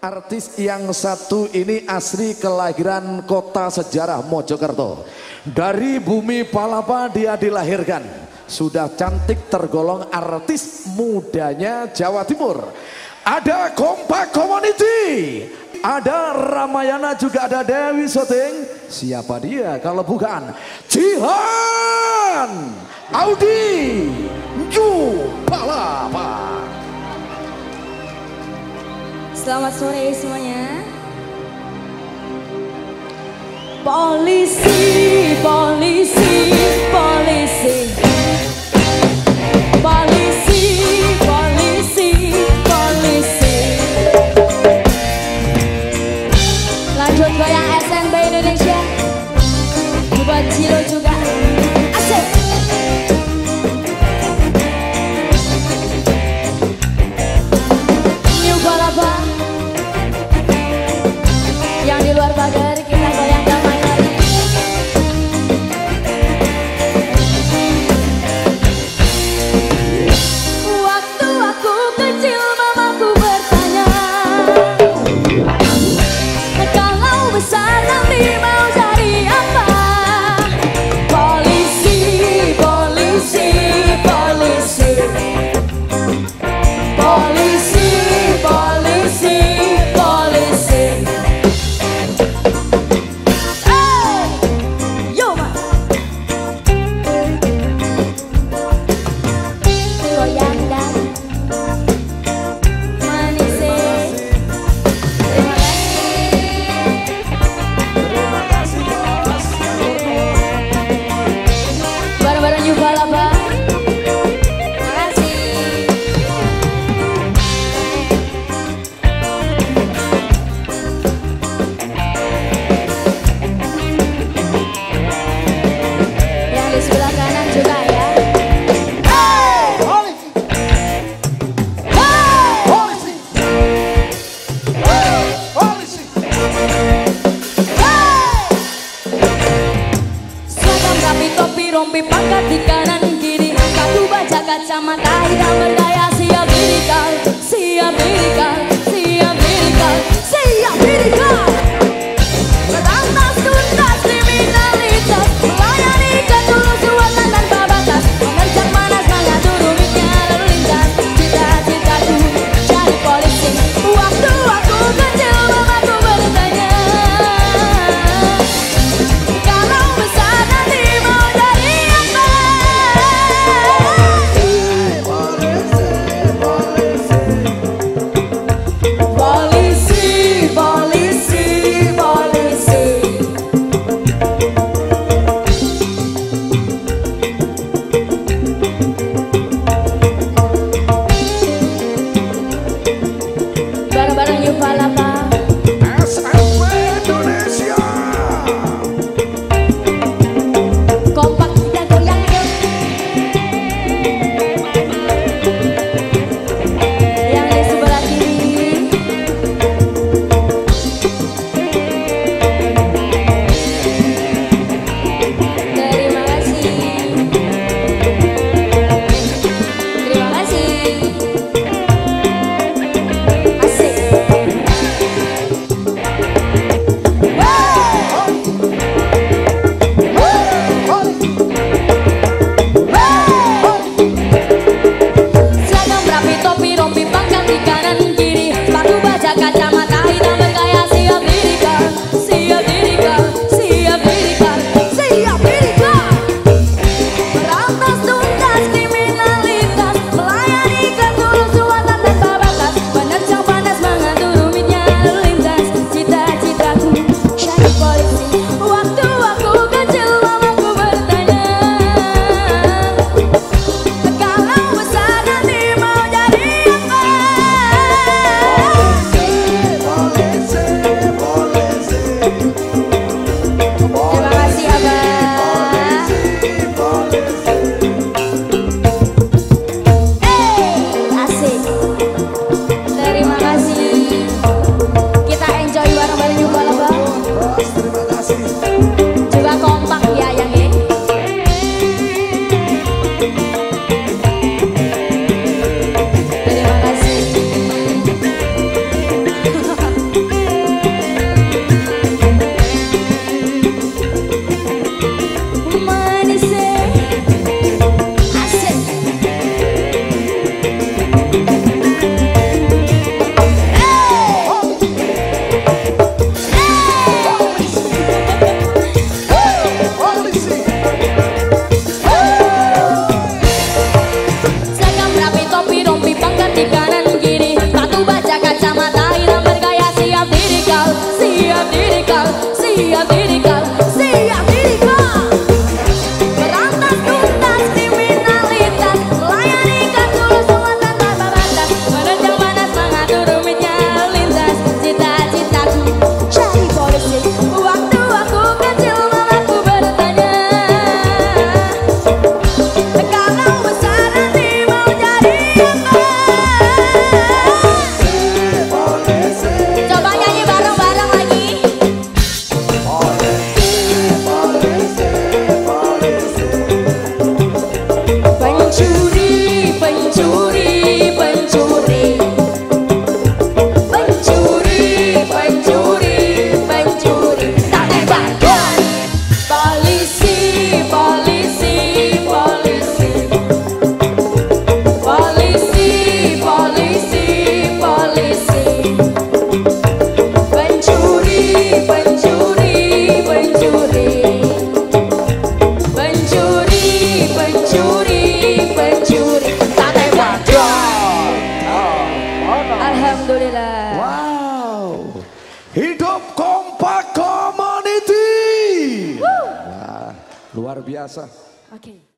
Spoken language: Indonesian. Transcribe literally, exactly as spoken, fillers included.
Artis yang satu ini asli kelahiran kota sejarah Mojokerto. Dari bumi Palapa dia dilahirkan. Sudah cantik, tergolong artis mudanya Jawa Timur. Ada Kompak Community, ada Ramayana, juga ada Dewi Soting. Siapa dia kalau bukan Jihan Audi Ju Palapa. Selamat sore semuanya. Polisi, polisi, polisi, polisi, polisi, polisi. Lanjut goyang S N B Indonesia. Buat Ciro juga. Asik. New Palapa. Yang di luar pagar kita goyang damai lagi. Waktu aku kecil mamaku bertanya, kalau besar nanti mau jadi apa? Polisi, polisi, polisi, polisi, polisi, polisi. Rompi pangkat di kanan kiri, kaku baca kacamata hitam berdaya. Siap dirikal, siap dirikal, siap dirikal, siap dirikal. Berantas tuntas kriminalitas, melayani ketulusan tanpa batas, menerjang panas mengatur rumitnya lalu lintas. Cita-citaku jadi polisi. Waktu aku kecil mamaku bertanya, kalau besar nanti mau jadi apa? Polisi, polisi, polisi. Bareng-bareng yuk Palapa. S M B Indonesia. Kompak kita goyang yuk. Yang di sebelah kiri. Terima kasih. Terima kasih. Asik. siap dirikal, siap dirikal. Berantas tuntas kriminalitas, layani kan dulu semua tanpa batas. Menerjang panas mengatur rumitnya lintas, cita-citaku jadi polisi. Waktu aku kecil mamaku bertanya, kalau besar nanti mau jadi apa? Coba nyanyi bareng-bareng lagi. Pencuri, pencuri, pencuri, pencuri, pencuri, pencuri, tak tembakkan. Polisi, polisi, polisi, polisi, polisi, polisi. Pencuri, pencuri, pencuri, pencuri, pencuri, pencuri, tak tembakkan. Alhamdulillah. Wow, hidup kompak community. Wah, luar biasa. Oke.